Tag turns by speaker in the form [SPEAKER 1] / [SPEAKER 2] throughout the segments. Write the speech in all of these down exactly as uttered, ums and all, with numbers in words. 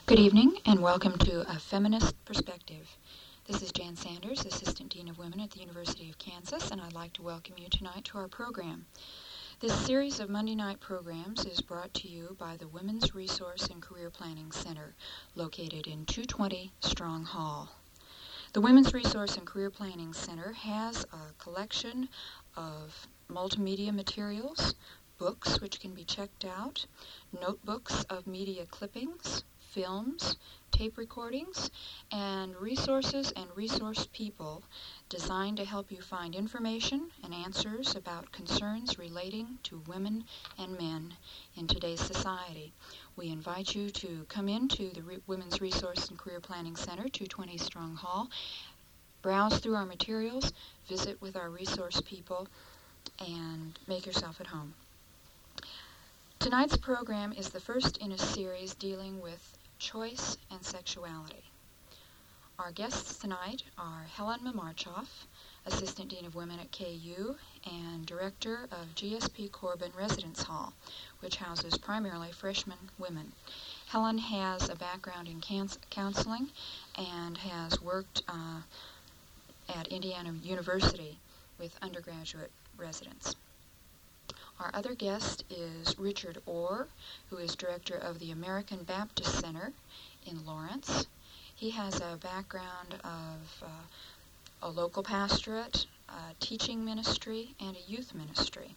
[SPEAKER 1] Good evening and welcome to A Feminist Perspective. This is Jan Sanders, Assistant Dean of Women at the University of Kansas, and I'd like to welcome you tonight to our program. This series of Monday night programs is brought to you by the Women's Resource and Career Planning Center, located in two twenty Strong Hall. The Women's Resource and Career Planning Center has a collection of multimedia materials, books which can be checked out, notebooks of media clippings, films, tape recordings, and resources and resource people designed to help you find information and answers about concerns relating to women and men in today's society. We invite you to come into the Re- Women's Resource and Career Planning Center, two twenty Strong Hall, browse through our materials, visit with our resource people, and make yourself at home. Tonight's program is the first in a series dealing with choice and sexuality. Our guests tonight are Helen Mamarchoff, Assistant Dean of Women at K U and Director of G S P Corbin Residence Hall, which houses primarily freshman women. Helen has a background in canc- counseling and has worked uh, at Indiana University with undergraduate residents. Our other guest is Richard Orr, who is director of the American Baptist Center in Lawrence. He has a background of uh, a local pastorate, a teaching ministry, and a youth ministry.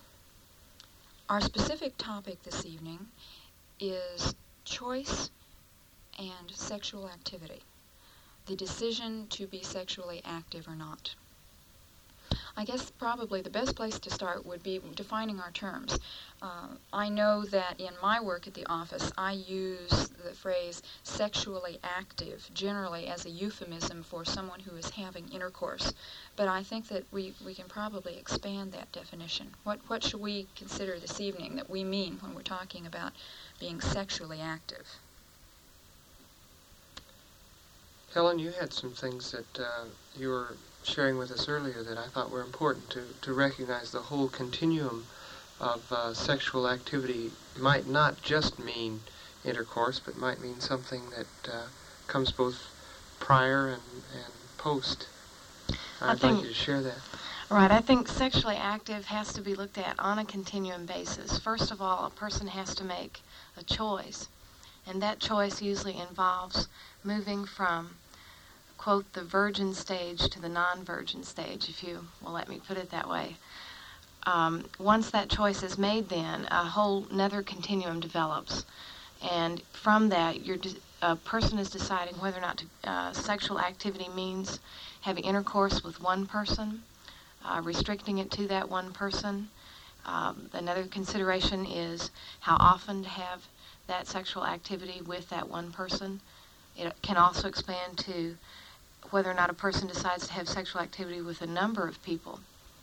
[SPEAKER 1] Our specific topic this evening is choice and sexual activity, the decision to be sexually active or not. I guess probably the best place to start would be defining our terms. Uh, I know that in my work at the office, I use the phrase sexually active generally as a euphemism for someone who is having intercourse. But I think that we, we can probably expand that definition. What, what should we consider this evening that we mean when we're talking about being sexually active?
[SPEAKER 2] Helen, you had some things that uh, you were sharing with us earlier that I thought were important to, to recognize the whole continuum of uh, sexual activity might not just mean intercourse, but might mean something that uh, comes both prior and, and post. I'd
[SPEAKER 3] think,
[SPEAKER 2] like you to share that.
[SPEAKER 3] Right, I think sexually active has to be looked at on a continuum basis. First of all, a person has to make a choice, and that choice usually involves moving from, quote, the virgin stage to the non-virgin stage, if you will let me put it that way. Um, once that choice is made, then a whole another continuum develops, and from that, you're de- a person is deciding whether or not to, uh, sexual activity means having intercourse with one person, uh, restricting it to that one person. Um, another consideration is how often to have that sexual activity with that one person. It can also expand to whether or not a person decides to have sexual activity with a number of people.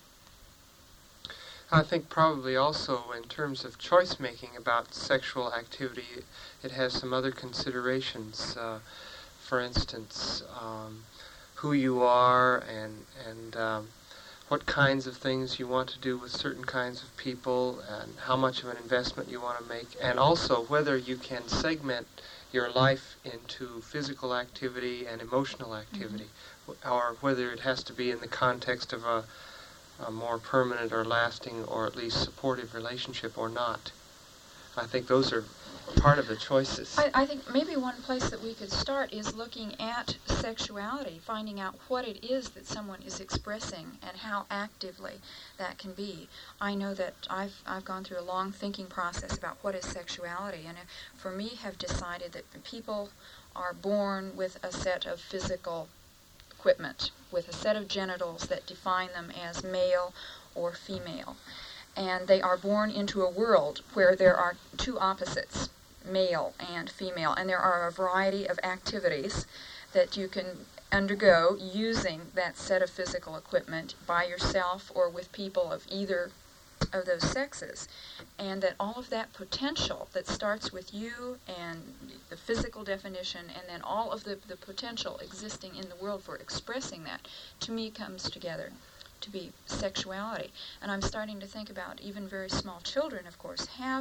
[SPEAKER 2] I think probably also in terms of choice making about sexual activity, it has some other considerations. Uh, for instance, um, who you are and and um, what kinds of things you want to do with certain kinds of people, and how much of an investment you want to make, and also whether you can segment your life into physical activity and emotional activity, mm-hmm. or whether it has to be in the context of a, a more permanent or lasting or at least supportive relationship or not. I think those are part of the choices.
[SPEAKER 1] I, I think maybe one place that we could start is looking at sexuality, finding out what it is that someone is expressing and how actively that can be. I know that I've I've gone through a long thinking process about what is sexuality, and for me have decided that people are born with a set of physical equipment, with a set of genitals that define them as male or female. And they are born into a world where there are two opposites, male and female, and there are a variety of activities that you can undergo using that set of physical equipment by yourself or with people of either of those sexes, and that all of that potential that starts with you and the physical definition and then all of the, the potential existing in the world for expressing that, to me comes together to be sexuality. And I'm starting to think about even very small children, of course, have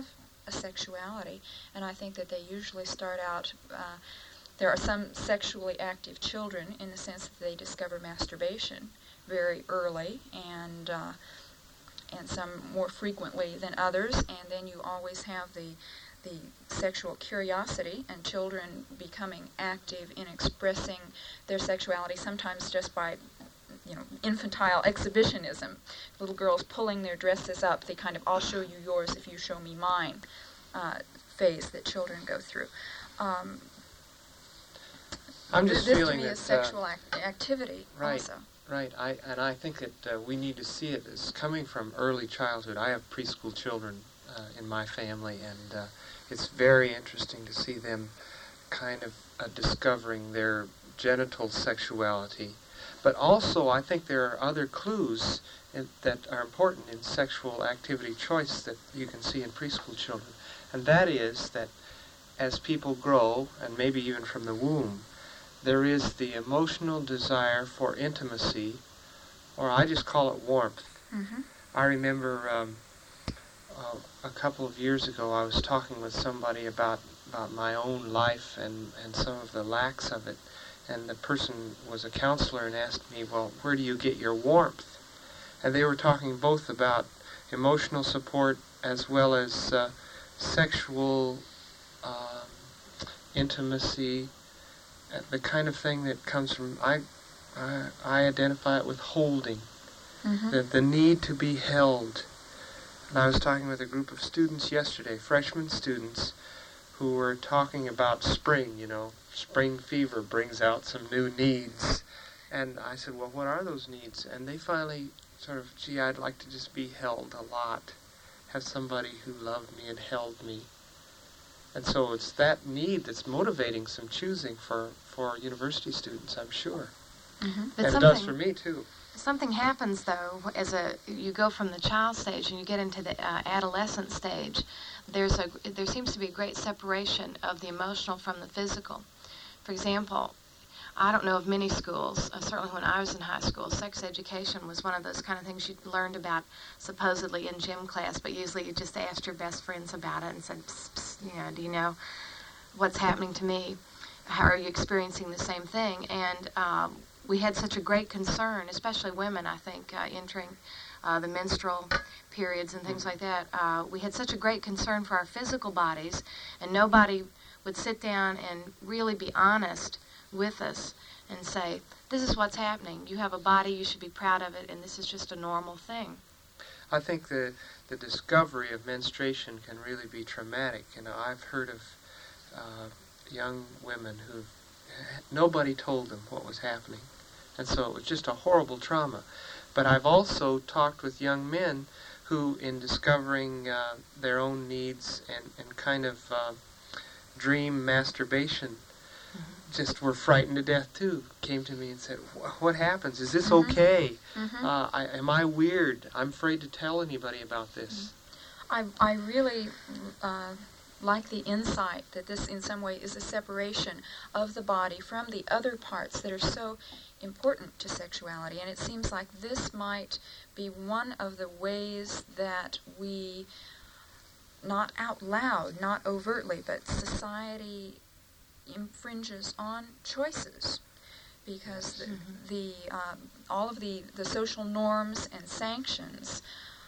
[SPEAKER 1] a sexuality. And I think that they usually start out, uh, there are some sexually active children in the sense that they discover masturbation very early, and uh, and some more frequently than others. And then you always have the the sexual curiosity and children becoming active in expressing their sexuality, sometimes just by, you know, infantile exhibitionism. Little girls pulling their dresses up, they kind of, I'll show you yours if you show me mine, uh, phase that children go through. Um,
[SPEAKER 2] I'm just
[SPEAKER 1] this
[SPEAKER 2] feeling
[SPEAKER 1] to me
[SPEAKER 2] that,
[SPEAKER 1] is sexual act- activity
[SPEAKER 2] right,
[SPEAKER 1] also.
[SPEAKER 2] Right, I, and I think that uh, we need to see it as coming from early childhood. I have preschool children uh, in my family, and uh, it's very interesting to see them kind of uh, discovering their genital sexuality. But also, I think there are other clues in, that are important in sexual activity choice that you can see in preschool children. And that is that as people grow, and maybe even from the womb, there is the emotional desire for intimacy, or I just call it warmth.
[SPEAKER 1] Mm-hmm.
[SPEAKER 2] I remember um, uh, a couple of years ago I was talking with somebody about, about my own life and, and some of the lacks of it. And the person was a counselor and asked me, well, where do you get your warmth? And they were talking both about emotional support as well as uh, sexual uh, intimacy, uh, the kind of thing that comes from, I, I, I identify it with holding,
[SPEAKER 1] Mm-hmm.
[SPEAKER 2] the, the need to be held. And I was talking with a group of students yesterday, freshman students, who were talking about spring, you know, spring fever brings out some new needs. And I said, well, what are those needs? And they finally sort of, gee, I'd like to just be held a lot, have somebody who loved me and held me. And so it's that need that's motivating some choosing for, for university students, I'm sure.
[SPEAKER 3] Mm-hmm.
[SPEAKER 2] And it does for me, too.
[SPEAKER 3] Something happens, though, as a you go from the child stage and you get into the uh, adolescent stage. There's a there seems to be a great separation of the emotional from the physical. For example, I don't know of many schools, uh, certainly when I was in high school, sex education was one of those kind of things you learned about supposedly in gym class, but usually you just asked your best friends about it and said, psst, psst, you know, do you know what's happening to me? How are you experiencing the same thing? And um, we had such a great concern, especially women, I think, uh, entering uh, the menstrual periods and things like that. Uh, we had such a great concern for our physical bodies, and nobody would sit down and really be honest with us and say, this is what's happening. You have a body, you should be proud of it, and this is just a normal thing.
[SPEAKER 2] I think the, the discovery of menstruation can really be traumatic. You know, I've heard of uh, young women who nobody told them what was happening. And so it was just a horrible trauma. But I've also talked with young men who, in discovering uh, their own needs and, and kind of uh, dream masturbation, mm-hmm. just were frightened to death too, came to me and said, what happens? Is this
[SPEAKER 1] Mm-hmm.
[SPEAKER 2] okay?
[SPEAKER 1] Mm-hmm.
[SPEAKER 2] Uh, I, am I weird? I'm afraid to tell anybody about this.
[SPEAKER 1] I, I really uh, like the insight that this in some way is a separation of the body from the other parts that are so important to sexuality. And it seems like this might be one of the ways that we, not out loud, not overtly, but society infringes on choices. Because the,
[SPEAKER 3] Mm-hmm.
[SPEAKER 1] the um, all of the, the social norms and sanctions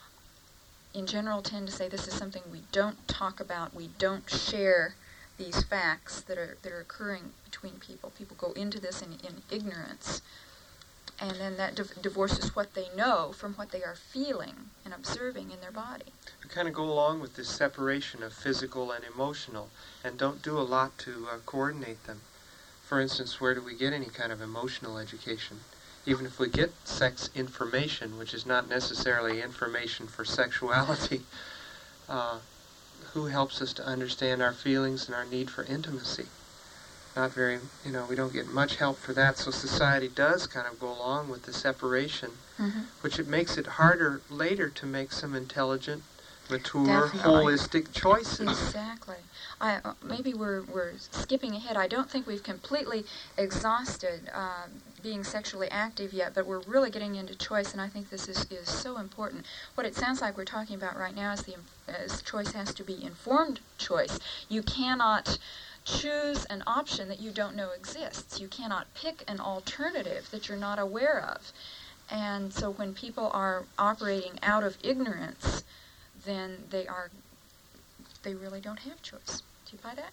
[SPEAKER 1] in general tend to say this is something we don't talk about, we don't share these facts that are that are occurring between people. People go into this in, in ignorance, and then that div- divorces what they know from what they are feeling and observing in their body.
[SPEAKER 2] We kind of go along with this separation of physical and emotional and don't do a lot to uh, coordinate them. For instance, where do we get any kind of emotional education? Even if we get sex information, which is not necessarily information for sexuality, uh, who helps us to understand our feelings and our need for intimacy? Not very, you know, we don't get much help for that, so society does kind of go along with the separation,
[SPEAKER 1] Mm-hmm.
[SPEAKER 2] which it makes it harder later to make some intelligent, mature,
[SPEAKER 3] Definitely.
[SPEAKER 2] holistic choices.
[SPEAKER 1] Exactly. I, uh, maybe we're, we're skipping ahead. I don't think we've completely exhausted uh, being sexually active yet, but we're really getting into choice, and I think this is, is so important. What it sounds like we're talking about right now is the is choice has to be informed choice. You cannot choose an option that you don't know exists. You cannot pick an alternative that you're not aware of. And so when people are operating out of ignorance, then they are, they really don't have choice. Do you buy that?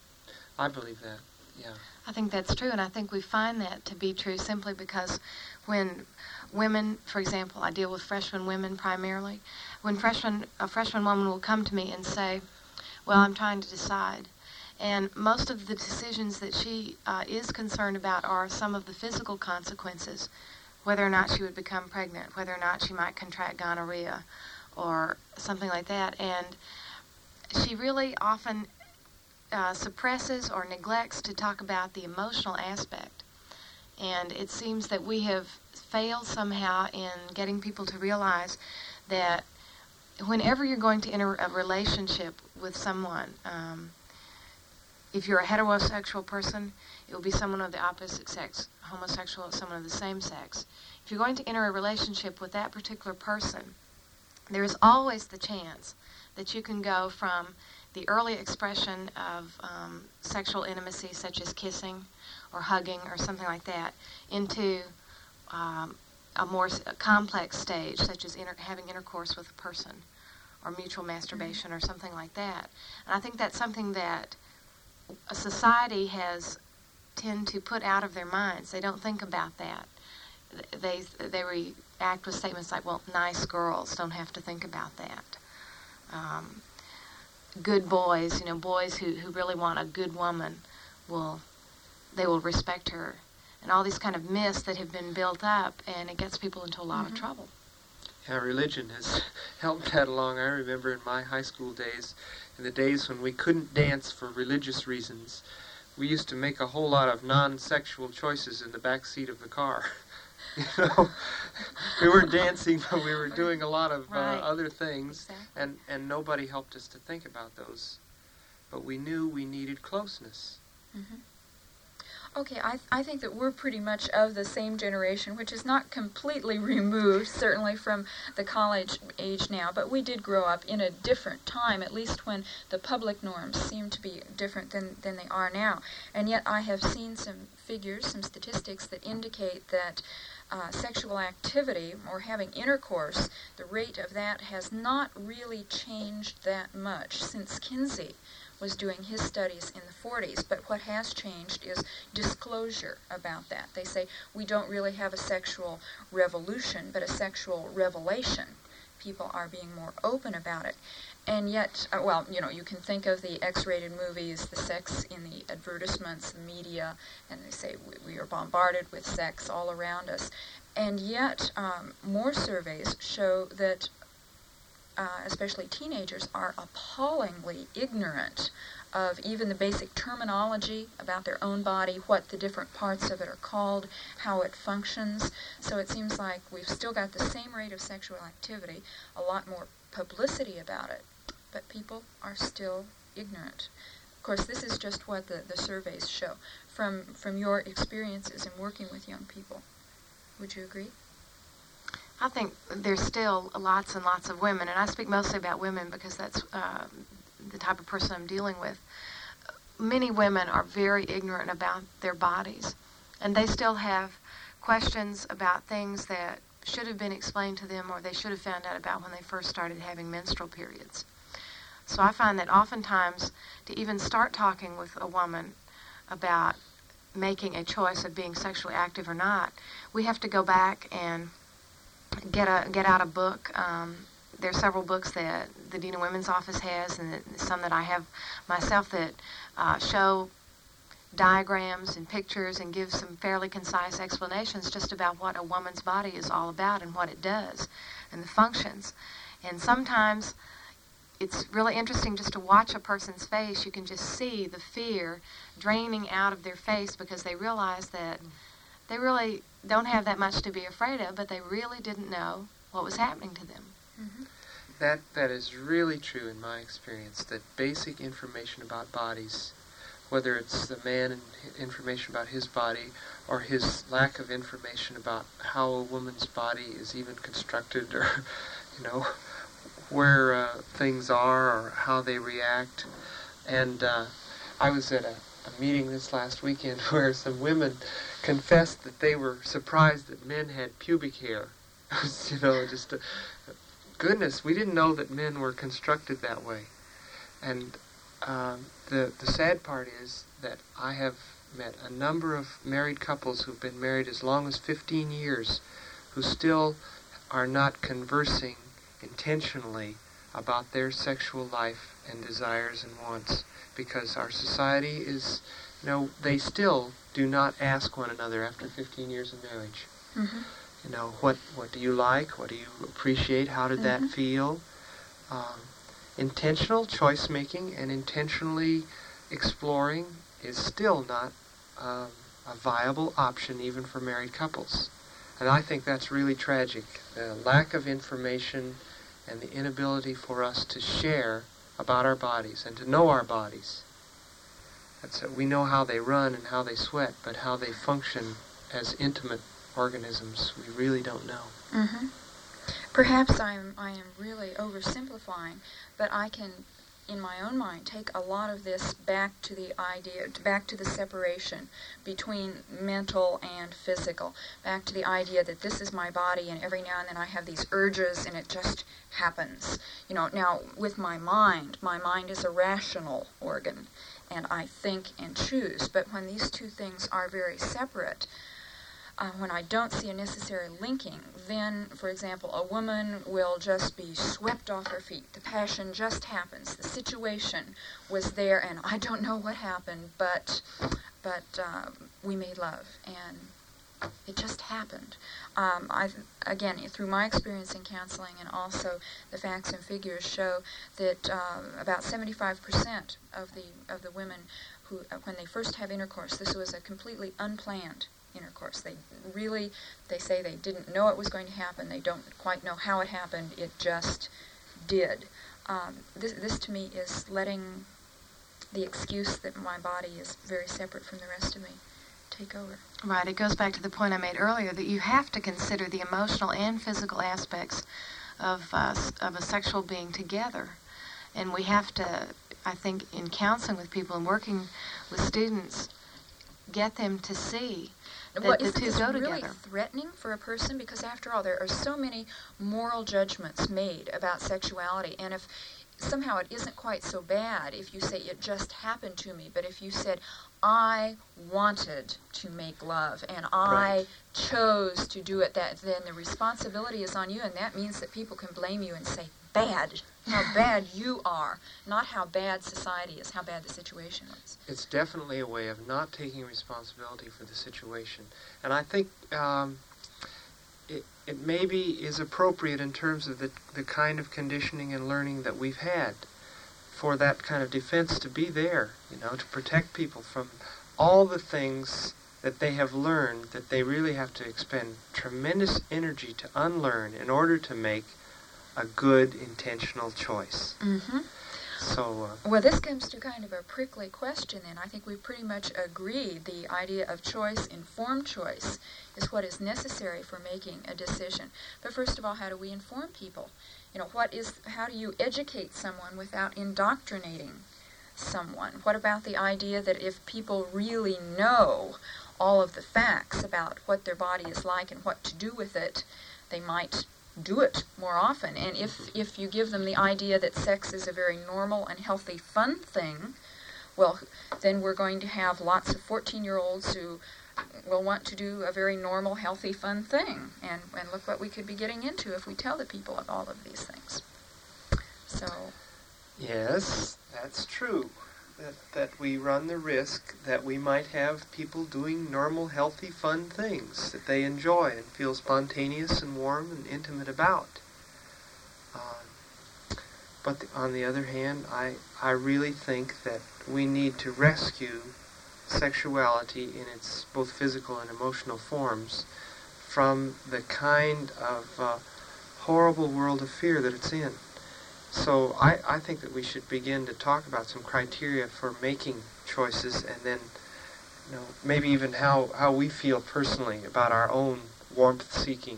[SPEAKER 2] I believe that, yeah.
[SPEAKER 3] I think that's true, and I think we find that to be true simply because when women, for example, I deal with freshman women primarily, when freshman, a freshman woman will come to me and say, well, I'm trying to decide. And most of the decisions that she uh, is concerned about are some of the physical consequences, whether or not she would become pregnant, whether or not she might contract gonorrhea or something like that. And she really often uh, suppresses or neglects to talk about the emotional aspect. And it seems that we have failed somehow in getting people to realize that whenever you're going to enter a relationship with someone, um, if you're a heterosexual person, it will be someone of the opposite sex. Homosexual, someone of the same sex. If you're going to enter a relationship with that particular person, there is always the chance that you can go from the early expression of um, sexual intimacy, such as kissing or hugging or something like that, into um, a more s- a complex stage, such as inter- having intercourse with a person or mutual masturbation or something like that. And I think that's something that a society has tend to put out of their minds. They don't think about that. They they react with statements like, well, nice girls don't have to think about that. Um, good boys, you know, boys who, who really want a good woman, will they will respect her. And all these kind of myths that have been built up, and it gets people into a lot
[SPEAKER 1] Mm-hmm.
[SPEAKER 3] of trouble.
[SPEAKER 2] Yeah, religion has helped that along. I remember in my high school days, in the days when we couldn't dance for religious reasons, we used to make a whole lot of non-sexual choices in the back seat of the car. You know, we weren't dancing, but we were doing a lot of
[SPEAKER 3] Right.
[SPEAKER 2] uh, other things,
[SPEAKER 3] Exactly.
[SPEAKER 2] and, and nobody helped us to think about those. But we knew we needed closeness.
[SPEAKER 1] Mm-hmm. Okay, I, th- I think that we're pretty much of the same generation, which is not completely removed, certainly from the college age now, but we did grow up in a different time, at least when the public norms seem to be different than, than they are now. And yet I have seen some figures, some statistics that indicate that uh, sexual activity, or having intercourse, the rate of that has not really changed that much since Kinsey was doing his studies in the forties, but what has changed is disclosure about that. They say we don't really have a sexual revolution, but a sexual revelation. People are being more open about it. And yet, uh, well, you know, you can think of the X-rated movies, the sex in the advertisements, the media, and they say we, we are bombarded with sex all around us. And yet, um, more surveys show that Uh, especially teenagers, are appallingly ignorant of even the basic terminology about their own body, what the different parts of it are called, how it functions. So it seems like we've still got the same rate of sexual activity, a lot more publicity about it, but people are still ignorant. Of course, this is just what the, the surveys show from, from your experiences in working with young people. Would you agree?
[SPEAKER 3] I think there's still lots and lots of women, and I speak mostly about women because that's uh, the type of person I'm dealing with. Many women are very ignorant about their bodies, and they still have questions about things that should have been explained to them or they should have found out about when they first started having menstrual periods. So I find that oftentimes to even start talking with a woman about making a choice of being sexually active or not, we have to go back and get a get out a book. Um, there are several books that the Dean of Women's Office has, and that, some that I have myself that uh, show diagrams and pictures and give some fairly concise explanations just about what a woman's body is all about and what it does and the functions. And sometimes it's really interesting just to watch a person's face. You can just see the fear draining out of their face because they realize that they really don't have that much to be afraid of, but they really didn't know what was happening to them.
[SPEAKER 1] Mm-hmm.
[SPEAKER 2] that that is really true in my experience, that basic information about bodies, whether it's the man and information about his body or his lack of information about how a woman's body is even constructed, or, you know, where uh, things are or how they react. And uh, I was at a, a meeting this last weekend where some women confessed that they were surprised that men had pubic hair. It was, you know, just, a, goodness, we didn't know that men were constructed that way. And um, the, the sad part is that I have met a number of married couples who've been married as long as fifteen years who still are not conversing intentionally about their sexual life and desires and wants, because our society is, you know, they still do not ask one another after fifteen years of marriage.
[SPEAKER 1] Mm-hmm.
[SPEAKER 2] You know, what, what do you like? What do you appreciate? How did
[SPEAKER 1] Mm-hmm.
[SPEAKER 2] that feel? Um, intentional choice making and intentionally exploring is still not um, a viable option even for married couples. And I think that's really tragic. The lack of information and the inability for us to share about our bodies and to know our bodies. That's, uh, we know how they run and how they sweat, but how they function as intimate organisms, we really don't know.
[SPEAKER 1] Mm-hmm. Perhaps I'm, I am really oversimplifying, but I can, in my own mind, take a lot of this back to the idea, back to the separation between mental and physical, back to the idea that this is my body and every now and then I have these urges and it just happens. You know, now with my mind, my mind is a rational organ and I think and choose, but when these two things are very separate, Uh, when I don't see a necessary linking, then, for example, a woman will just be swept off her feet. The passion just happens. The situation was there, and I don't know what happened, but but uh, we made love, and it just happened. Um, I again, through my experience in counseling, and also the facts and figures show that uh, about seventy-five percent of the of the women who, uh, when they first have intercourse, this was a completely unplanned intercourse. They really, they say they didn't know it was going to happen. They don't quite know how it happened. It just did. Um, this, this to me is letting the excuse that my body is very separate from the rest of me take over.
[SPEAKER 3] Right. It goes back to the point I made earlier that you have to consider the emotional and physical aspects of uh, of a sexual being together. And we have to, I think, in counseling with people and working with students, get them to see that
[SPEAKER 1] Well,
[SPEAKER 3] the
[SPEAKER 1] isn't
[SPEAKER 3] two
[SPEAKER 1] this
[SPEAKER 3] go
[SPEAKER 1] really
[SPEAKER 3] together.
[SPEAKER 1] threatening for a person? Because after all, there are so many moral judgments made about sexuality, and if somehow it isn't quite so bad if you say it just happened to me, but if you said, I wanted to make love and I
[SPEAKER 2] Right.
[SPEAKER 1] chose to do it, that then the responsibility is on you, and that means that people can blame you and say, bad, how bad you are, not how bad society is, how bad the situation is.
[SPEAKER 2] It's definitely a way of not taking responsibility for the situation. And I think um, it, it maybe is appropriate in terms of the, the kind of conditioning and learning that we've had for that kind of defense to be there, you know, to protect people from all the things that they have learned that they really have to expend tremendous energy to unlearn in order to make a good, intentional choice.
[SPEAKER 1] Mm-hmm.
[SPEAKER 2] So, uh,
[SPEAKER 1] Well, this comes to kind of a prickly question then. I think we pretty much agree the idea of choice, informed choice, is what is necessary for making a decision. But first of all, how do we inform people? You know, what is, how do you educate someone without indoctrinating someone? What about the idea that if people really know all of the facts about what their body is like and what to do with it, they might do it more often? And if if you give them the idea that sex is a very normal and healthy, fun thing, well, then we're going to have lots of fourteen-year-olds who will want to do a very normal, healthy, fun thing. And, and look what we could be getting into if we tell the people of all of these things. So,
[SPEAKER 2] yes, that's true. That, that we run the risk that we might have people doing normal, healthy, fun things that they enjoy and feel spontaneous and warm and intimate about. Um, but the, on the other hand, I, I really think that we need to rescue sexuality in its both physical and emotional forms from the kind of uh, horrible world of fear that it's in. So I, I think that we should begin to talk about some criteria for making choices, and then, you know, maybe even how, how we feel personally about our own warmth seeking.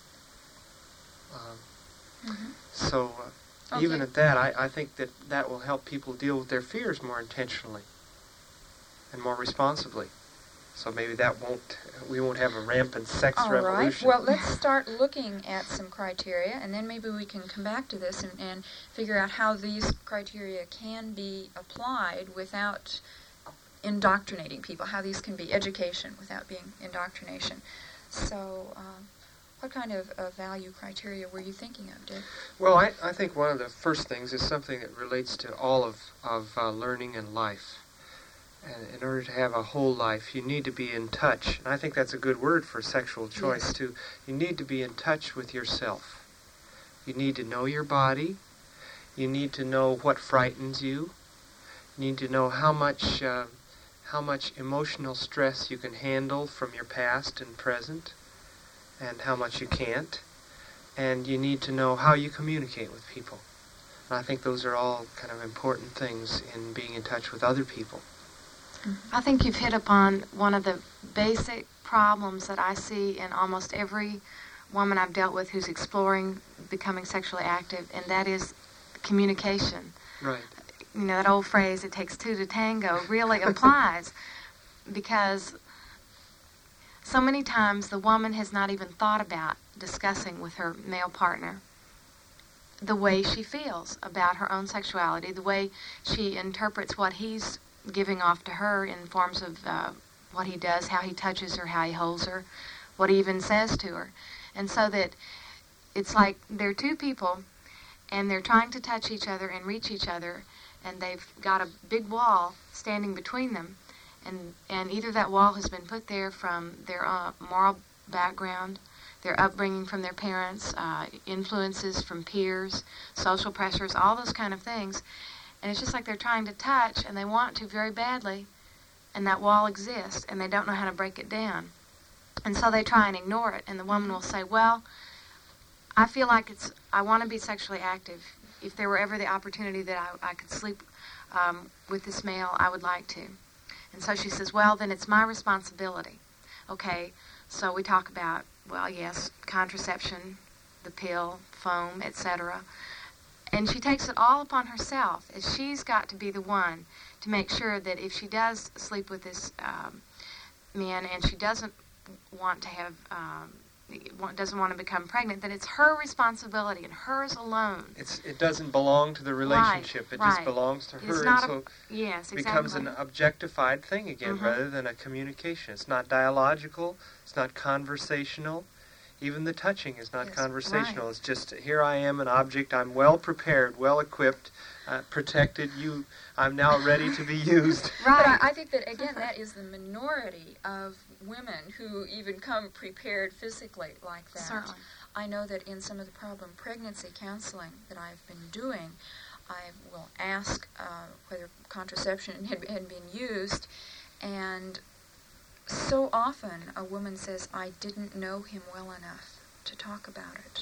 [SPEAKER 2] Um,
[SPEAKER 1] Mm-hmm.
[SPEAKER 2] so uh,
[SPEAKER 1] Okay.
[SPEAKER 2] even at that, I, I think that that will help people deal with their fears more intentionally and more responsibly. So maybe that won't, we won't have a rampant sex
[SPEAKER 1] All right.
[SPEAKER 2] revolution.
[SPEAKER 1] Well, let's start looking at some criteria, and then maybe we can come back to this and, and figure out how these criteria can be applied without indoctrinating people, how these can be education without being indoctrination. So um, what kind of uh, value criteria were you thinking of, Dick?
[SPEAKER 2] Well, I, I think one of the first things is something that relates to all of, of uh, learning and life. And in order to have a whole life, you need to be in touch. And I think that's a good word for sexual choice,
[SPEAKER 1] Yes.
[SPEAKER 2] too. You need to be in touch with yourself. You need to know your body. You need to know what frightens you. You need to know how much, uh, how much emotional stress you can handle from your past and present, and how much you can't. And you need to know how you communicate with people. And I think those are all kind of important things in being in touch with other people.
[SPEAKER 3] I think you've hit upon one of the basic problems that I see in almost every woman I've dealt with who's exploring becoming sexually active, and that is communication.
[SPEAKER 2] Right.
[SPEAKER 3] You know, that old phrase, it takes two to tango, really applies, because so many times the woman has not even thought about discussing with her male partner the way she feels about her own sexuality, the way she interprets what he's giving off to her in forms of uh, what he does, how he touches her, how he holds her, what he even says to her. And so that it's like they're two people, and they're trying to touch each other and reach each other, and they've got a big wall standing between them, and, and either that wall has been put there from their uh, moral background, their upbringing from their parents, uh, influences from peers, social pressures, all those kind of things. And it's just like they're trying to touch, and they want to very badly, and that wall exists, and they don't know how to break it down. And so they try and ignore it, and the woman will say, well, I feel like it's, I want to be sexually active. If there were ever the opportunity that I, I could sleep um, with this male, I would like to. And so she says, well, then it's my responsibility. Okay, so we talk about, well, yes, contraception, the pill, foam, et cetera. And she takes it all upon herself, as she's got to be the one to make sure that if she does sleep with this um, man and she doesn't want to have, um, doesn't want to become pregnant, that it's her responsibility and hers alone.
[SPEAKER 2] It's it doesn't belong to the relationship.
[SPEAKER 3] Right,
[SPEAKER 2] it
[SPEAKER 3] right.
[SPEAKER 2] just belongs to her.
[SPEAKER 3] It's
[SPEAKER 2] and
[SPEAKER 3] not
[SPEAKER 2] so
[SPEAKER 3] a, yes,
[SPEAKER 2] it becomes
[SPEAKER 3] exactly.
[SPEAKER 2] an objectified thing again,
[SPEAKER 3] Mhm.
[SPEAKER 2] rather than a communication. It's not dialogical. It's not conversational. Even the touching is not
[SPEAKER 1] Yes,
[SPEAKER 2] conversational.
[SPEAKER 3] right.
[SPEAKER 2] It's just, here I am, an object. I'm well prepared, well equipped, uh, protected. You, I'm now ready to be used.
[SPEAKER 1] But
[SPEAKER 3] Right.
[SPEAKER 1] I, I think that, again, that is the minority of women who even come prepared physically like that.
[SPEAKER 3] Certainly.
[SPEAKER 1] I know that in some of the problem pregnancy counseling that I've been doing, I will ask uh, whether contraception had, had been used, and so often a woman says, I didn't know him well enough to talk about it.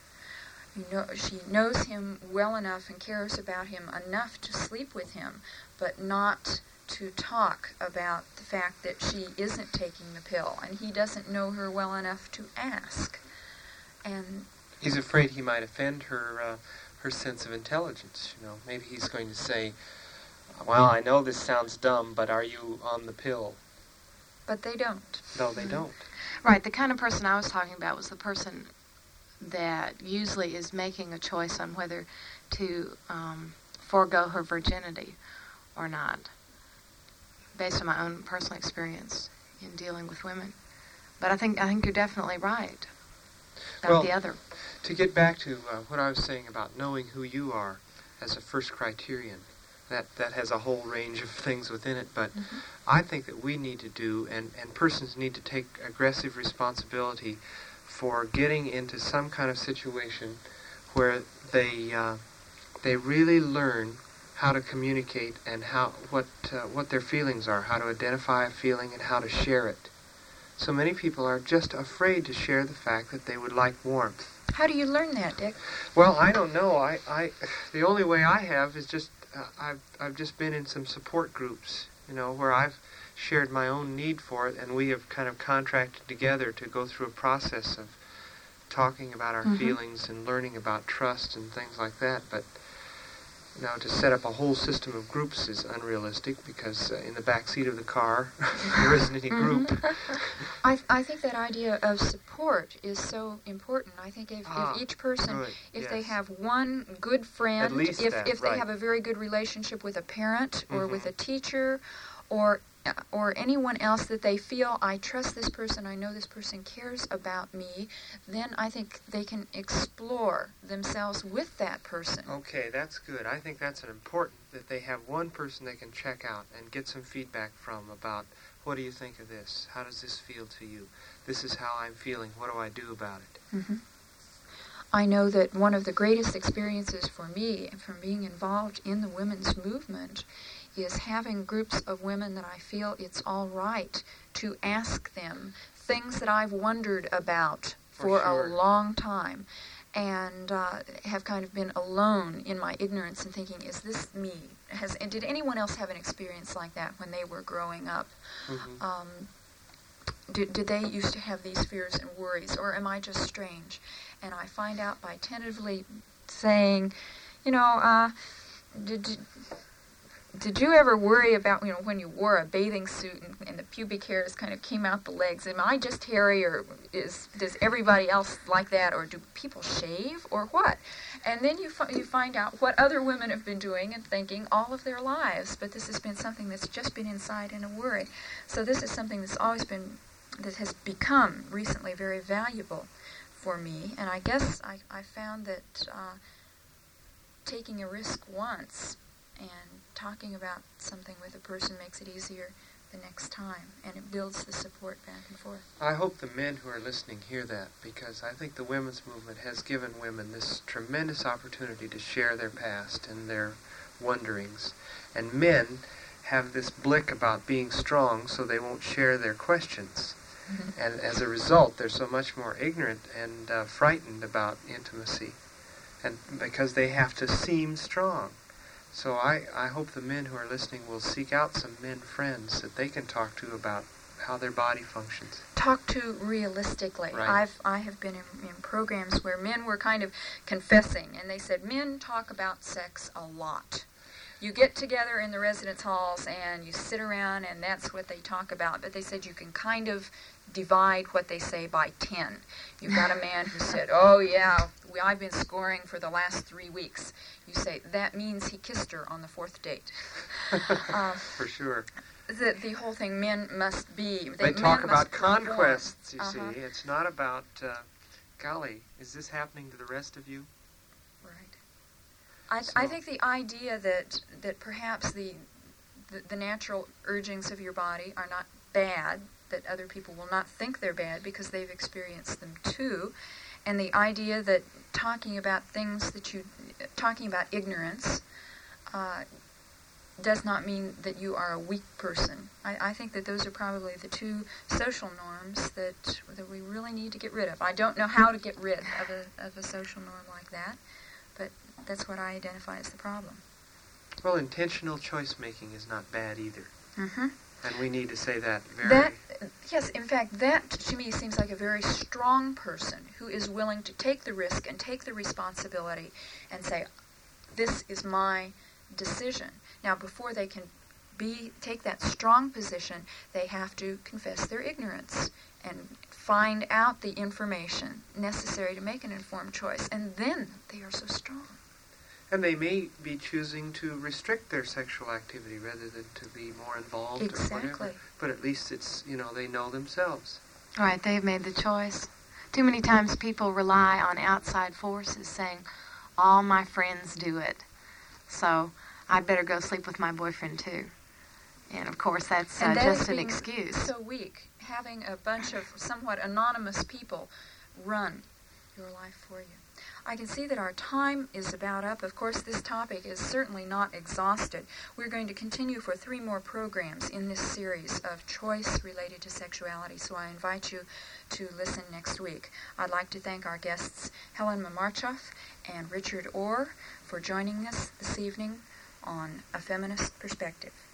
[SPEAKER 1] You know, she knows him well enough and cares about him enough to sleep with him, but not to talk about the fact that she isn't taking the pill, and he doesn't know her well enough to ask. And
[SPEAKER 2] He's afraid he might offend her, uh, her sense of intelligence. You know, maybe he's going to say, well, I know this sounds dumb, but are you on the pill?
[SPEAKER 1] but they don't.
[SPEAKER 2] No, they don't.
[SPEAKER 3] Right, the kind of person I was talking about was the person that usually is making a choice on whether to um, forego her virginity or not, based on my own personal experience in dealing with women. But I think I think you're definitely right about
[SPEAKER 2] Well,
[SPEAKER 3] the other.
[SPEAKER 2] To get back to uh, what I was saying about knowing who you are as a first criterion, that, that has a whole range of things within it, but
[SPEAKER 1] Mm-hmm.
[SPEAKER 2] I think that we need to do, and, and persons need to take aggressive responsibility for getting into some kind of situation where they uh, they really learn how to communicate and how what uh, what their feelings are, how to identify a feeling and how to share it. So many people are just afraid to share the fact that they would like warmth.
[SPEAKER 1] How do you learn that, Dick?
[SPEAKER 2] Well, I don't know. I, I the only way I have is just uh, I've I've just been in some support groups, you know, where I've shared my own need for it, and we have kind of contracted together to go through a process of talking about our mm-hmm. feelings and learning about trust and things like that. But now to set up a whole system of groups is unrealistic because uh, in the back seat of the car there isn't any group.
[SPEAKER 1] Mm-hmm. I, I think that idea of support is so important. I think if,
[SPEAKER 2] ah,
[SPEAKER 1] if each person,
[SPEAKER 2] good.
[SPEAKER 1] if
[SPEAKER 2] yes.
[SPEAKER 1] they have one good friend,
[SPEAKER 2] At least
[SPEAKER 1] if,
[SPEAKER 2] that,
[SPEAKER 1] if
[SPEAKER 2] right.
[SPEAKER 1] they have a very good relationship with a parent or
[SPEAKER 2] mm-hmm.
[SPEAKER 1] with a teacher or or anyone else that they feel, I trust this person, I know this person cares about me, then I think they can explore themselves with that person.
[SPEAKER 2] Okay, that's good. I think that's an important, that they have one person they can check out and get some feedback from about, what do you think of this? How does this feel to you? This is how I'm feeling. What do I do about it?
[SPEAKER 1] Mm-hmm. I know that one of the greatest experiences for me from being involved in the women's movement is having groups of women that I feel it's all right to ask them things that I've wondered about for,
[SPEAKER 2] for sure.
[SPEAKER 1] a long time, and uh, have kind of been alone in my ignorance and thinking, is this me? Has and did anyone else have an experience like that when they were growing up?
[SPEAKER 2] Mm-hmm.
[SPEAKER 1] Um, did, did they used to have these fears and worries, or am I just strange? And I find out by tentatively saying, you know, uh, did, did Did you ever worry about, you know, when you wore a bathing suit and, and the pubic hairs kind of came out the legs? Am I just hairy, or is does everybody else like that, or do people shave, or what? And then you fi- you find out what other women have been doing and thinking all of their lives, but this has been something that's just been inside and a worry. So this is something that's always been, that has become recently very valuable for me, and I guess I, I found that uh, taking a risk once and talking about something with a person makes it easier the next time, and it builds the support back and forth.
[SPEAKER 2] I hope the men who are listening hear that, because I think the women's movement has given women this tremendous opportunity to share their past and their wonderings, and men have this blick about being strong so they won't share their questions. Mm-hmm. And as a result, they're so much more ignorant and uh, frightened about intimacy, and because they have to seem strong. So I, I hope the men who are listening will seek out some men friends that they can talk to about how their body functions.
[SPEAKER 1] Talk to realistically.
[SPEAKER 2] Right.
[SPEAKER 1] I've I have been in, in programs where men were kind of confessing, and they said men talk about sex a lot. You get together in the residence halls and you sit around and that's what they talk about. But they said you can kind of divide what they say by ten. You've got a man who said, oh yeah, we, I've been scoring for the last three weeks. You say, that means he kissed her on the fourth date. uh,
[SPEAKER 2] For sure.
[SPEAKER 1] The, the whole thing, men must be...
[SPEAKER 2] They, they talk about conquests, you
[SPEAKER 1] uh-huh.
[SPEAKER 2] see. It's not about, uh, golly, is this happening to the rest of you?
[SPEAKER 1] Right. I,
[SPEAKER 2] So-
[SPEAKER 1] I think the idea that that perhaps the, the the natural urgings of your body are not bad, that other people will not think they're bad because they've experienced them too, and the idea that talking about things that you, talking about ignorance, uh, does not mean that you are a weak person. I, I think that those are probably the two social norms that that we really need to get rid of. I don't know how to get rid of a of a social norm like that, but that's what I identify as the problem.
[SPEAKER 2] Well, intentional choice-making is not bad either.
[SPEAKER 1] Mm-hmm.
[SPEAKER 2] And we need to say that very...
[SPEAKER 1] That, yes, in fact, that to me seems like a very strong person who is willing to take the risk and take the responsibility and say, this is my decision. Now, before they can be take that strong position, they have to confess their ignorance and find out the information necessary to make an informed choice. And then they are so strong.
[SPEAKER 2] And they may be choosing to restrict their sexual activity rather than to be more involved
[SPEAKER 1] Exactly.
[SPEAKER 2] or whatever. But at least it's, you know, they know themselves.
[SPEAKER 3] Right, they've made the choice. Too many times people rely on outside forces saying, all my friends do it, so I better go sleep with my boyfriend too. And of course that's uh,
[SPEAKER 1] And that
[SPEAKER 3] just
[SPEAKER 1] is
[SPEAKER 3] an
[SPEAKER 1] being
[SPEAKER 3] excuse.
[SPEAKER 1] so weak, having a bunch of somewhat anonymous people run your life for you. I can see that our time is about up. Of course, this topic is certainly not exhausted. We're going to continue for three more programs in this series of choice related to sexuality, so I invite you to listen next week. I'd like to thank our guests Helen Mamarchoff and Richard Orr for joining us this evening on A Feminist Perspective.